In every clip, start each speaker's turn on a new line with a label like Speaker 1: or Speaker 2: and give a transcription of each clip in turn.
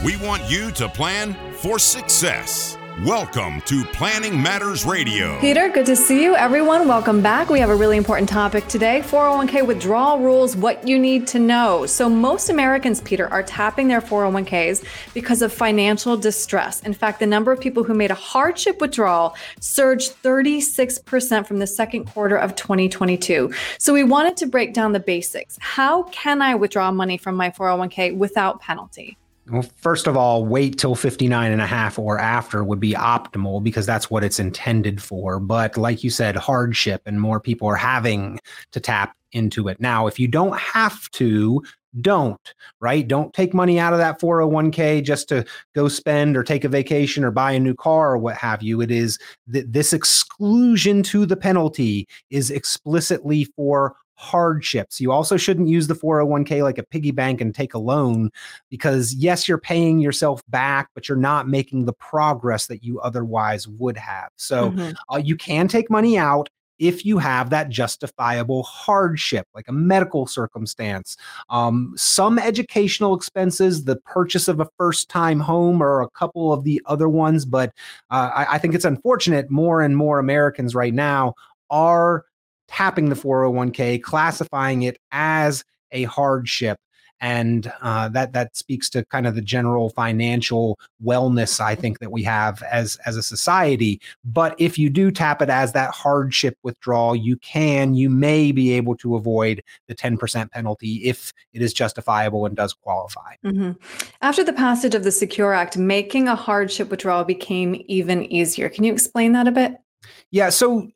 Speaker 1: We want you to plan for success. Welcome to Planning Matters Radio.
Speaker 2: Peter, good to see you. Everyone, welcome back. We have a really important topic today, 401k withdrawal rules, what you need to know. So most Americans, Peter, are tapping their 401ks because of financial distress. In fact, the number of people who made a hardship withdrawal surged 36% from the second quarter of 2022. So we wanted to break down the basics. How can I withdraw money from my 401k without penalty?
Speaker 3: Well, first of all, wait till 59 and a half or after would be optimal because that's what it's intended for. But like you said, hardship and more people are having to tap into it. Now, if you don't have to, don't, right? Don't take money out of that 401k just to go spend or take a vacation or buy a new car or what have you. It is this exclusion to the penalty is explicitly for hardships. You also shouldn't use the 401k like a piggy bank and take a loan because yes, you're paying yourself back, but you're not making the progress that you otherwise would have. So you can take money out if you have that justifiable hardship, like a medical circumstance, some educational expenses, the purchase of a first-time home or a couple of the other ones. But I think it's unfortunate more and more Americans right now are tapping the 401k, classifying it as a hardship. And that speaks to kind of the general financial wellness, I think, that we have as a society. But if you do tap it as that hardship withdrawal, you may be able to avoid the 10% penalty if it is justifiable and does qualify.
Speaker 2: After the passage of the Secure Act, making a hardship withdrawal became even easier. Can you explain that a bit?
Speaker 3: Yeah. So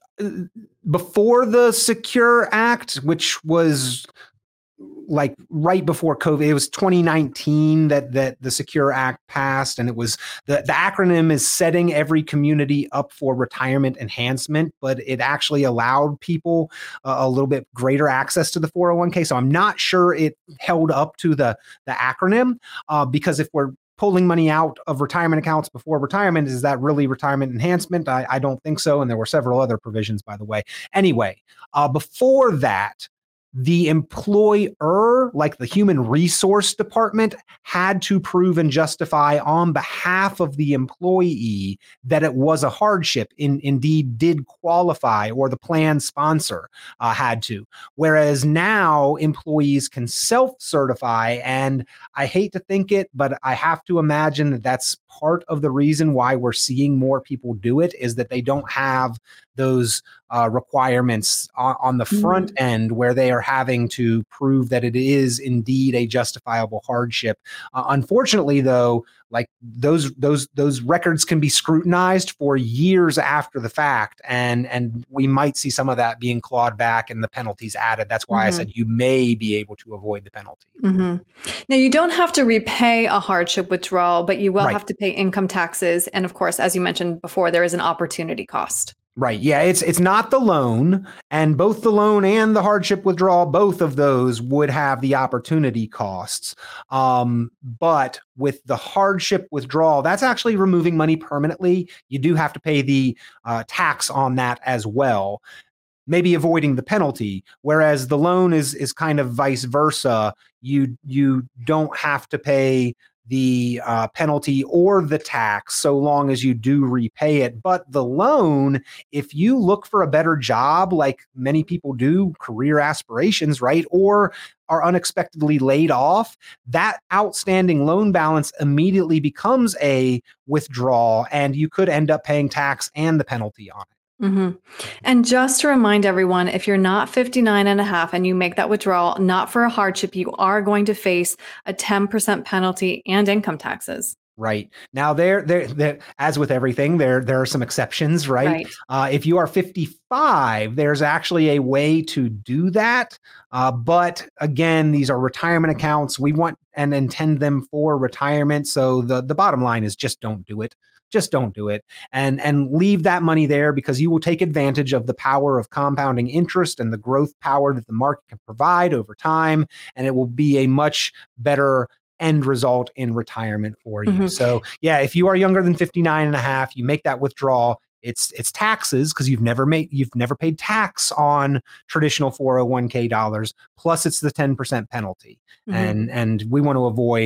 Speaker 3: before the Secure Act, which was like right before COVID, it was 2019 that the Secure Act passed, and it was the acronym is Setting Every Community Up for Retirement Enhancement, but it actually allowed people a little bit greater access to the 401k. So I'm not sure it held up to the acronym because if we're pulling money out of retirement accounts before retirement, is that really retirement enhancement? I don't think so. And there were several other provisions, by the way. Anyway, before that, the employer, like the human resource department, had to prove and justify on behalf of the employee that it was a hardship, indeed did qualify, or the plan sponsor had to. Whereas now employees can self-certify, and I hate to think it, but I have to imagine that that's part of the reason why we're seeing more people do it, is that they don't have those requirements on the front end where they are having to prove that it is indeed a justifiable hardship. Unfortunately, though, like those records can be scrutinized for years after the fact, and we might see some of that being clawed back and the penalties added. That's why I said you may be able to avoid the penalty.
Speaker 2: Now, you don't have to repay a hardship withdrawal, but you will have to pay income taxes. And of course, as you mentioned before, there is an opportunity cost.
Speaker 3: Right. Yeah, it's not the loan, and both the loan and the hardship withdrawal, both of those would have the opportunity costs. But with the hardship withdrawal, that's actually removing money permanently. You do have to pay the tax on that as well, maybe avoiding the penalty. Whereas the loan is kind of vice versa. You don't have to pay the penalty or the tax so long as you do repay it. But the loan, if you look for a better job, like many people do, career aspirations, right, or are unexpectedly laid off, that outstanding loan balance immediately becomes a withdrawal, and you could end up paying tax and the penalty on it.
Speaker 2: And just to remind everyone, if you're not 59 and a half and you make that withdrawal, not for a hardship, you are going to face a 10% penalty and income taxes.
Speaker 3: Right. Now, there, as with everything, there are some exceptions, right? If you are 55, there's actually a way to do that. But again, these are retirement accounts. We want and intend them for retirement. So the bottom line is just don't do it. Just don't do it, and leave that money there, because you will take advantage of the power of compounding interest and the growth power that the market can provide over time. And it will be a much better end result in retirement for you. So yeah, if you are younger than 59 and a half, you make that withdrawal. It's taxes, because you've never paid tax on traditional 401k dollars. Plus it's the 10% penalty. And we want to avoid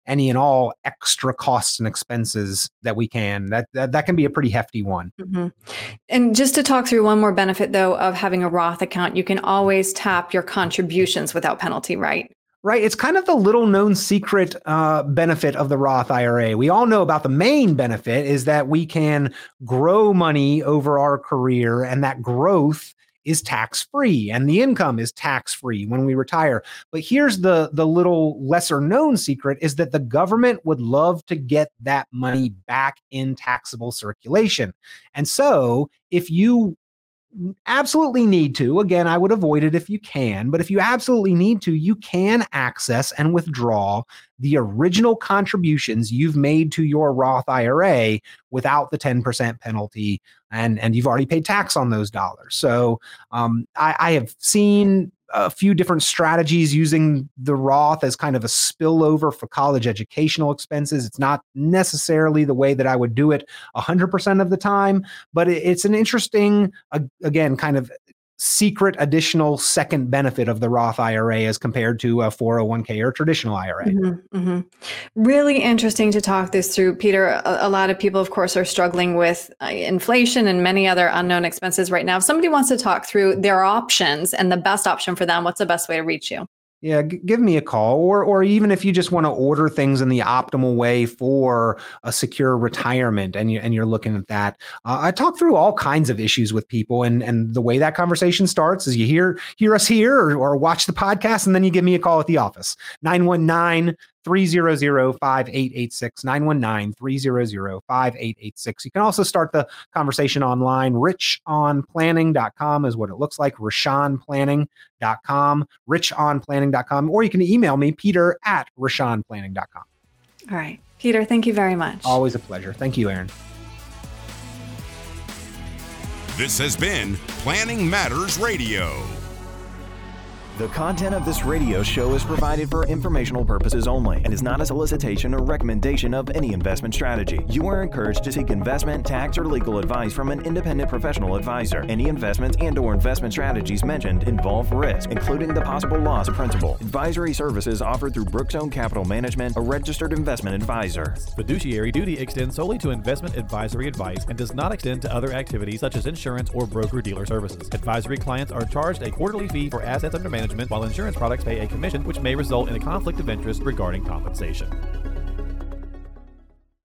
Speaker 3: any and all extra costs and expenses that we can. That can be a pretty hefty one.
Speaker 2: Mm-hmm. And just to talk through one more benefit, though, of having a Roth account, you can always tap your contributions without penalty, right?
Speaker 3: Right. It's kind of the little known secret benefit of the Roth IRA. We all know about the main benefit is that we can grow money over our career, and that growth is tax-free and the income is tax-free when we retire. But here's the little lesser known secret is that the government would love to get that money back in taxable circulation. And so if you absolutely need to, again, I would avoid it if you can, but if you absolutely need to, you can access and withdraw the original contributions you've made to your Roth IRA without the 10% penalty, and you've already paid tax on those dollars. So I have seen a few different strategies using the Roth as kind of a spillover for college educational expenses. It's not necessarily the way that I would do it 100% of the time, but it's an interesting, again, kind of secret additional second benefit of the Roth IRA as compared to a 401k or traditional IRA.
Speaker 2: Mm-hmm, mm-hmm. Really interesting to talk this through, Peter. A lot of people, of course, are struggling with inflation and many other unknown expenses right now. If somebody wants to talk through their options and the best option for them, what's the best way to reach you?
Speaker 3: Yeah, give me a call, or even if you just want to order things in the optimal way for a secure retirement, and you're looking at that. I talk through all kinds of issues with people, and the way that conversation starts is you hear us here or watch the podcast, and then you give me a call at the office, 919-300-5886, 919-300-5886. You can also start the conversation online. richonplanning.com is what it looks like, richonplanning.com, richonplanning.com, or you can email me, peter@richonplanning.com.
Speaker 2: All right. Peter, thank you very much.
Speaker 3: Always a pleasure. Thank you, Erin.
Speaker 1: This has been Planning Matters Radio.
Speaker 4: The content of this radio show is provided for informational purposes only and is not a solicitation or recommendation of any investment strategy. You are encouraged to seek investment, tax, or legal advice from an independent professional advisor. Any investments and/or investment strategies mentioned involve risk, including the possible loss of principal. Advisory services offered through Brookzone Capital Management, a registered investment advisor.
Speaker 5: Fiduciary duty extends solely to investment advisory advice and does not extend to other activities such as insurance or broker-dealer services. Advisory clients are charged a quarterly fee for assets under management, while insurance products pay a commission, which may result in a conflict of interest regarding compensation.